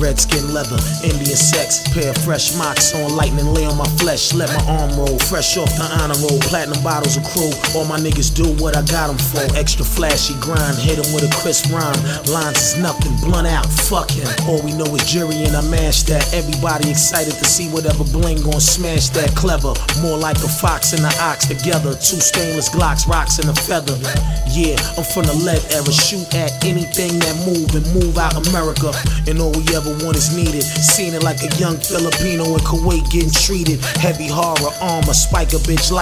redskin leather, Indian sex, pair of fresh mocks on, lightning lay on my flesh, let my arm roll, fresh off the honor roll, platinum bottles of crew, all my niggas do what I got them for, extra flashy grind, hit them with a crisp rhyme, lines is nothing, blunt out, fuck him, all we know is jury and I mash that, everybody excited to see whatever bling gon' smash that, clever, more like a fox and an ox together, two stainless Glocks, rocks and a feather, yeah, I'm from the lead era, shoot at anything that move and move out America, and all we ever want is needed, seen it like a young Filipino in Kuwait getting treated, heavy horror, armor, spike a bitch like